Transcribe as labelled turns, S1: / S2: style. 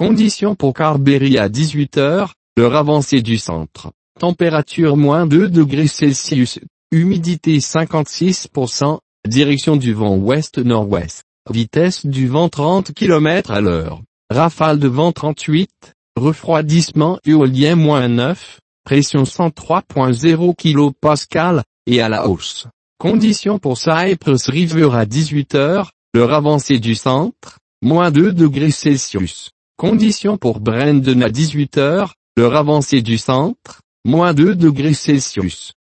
S1: Conditions pour Carberry à 18 heures, l'heure avancée du centre. Température -2 degrés Celsius, humidité 56%, direction du vent ouest-nord-ouest, vitesse du vent 30 km à l'heure, rafale de vent 38, refroidissement éolien -9, pression 103.0 kPa, et à la hausse. Conditions pour Cypress River à 18 heures, l'heure avancée du centre, -2 degrés Celsius. Conditions pour Brandon à 18 heures, l'heure avancée du centre, -2 degrés Celsius.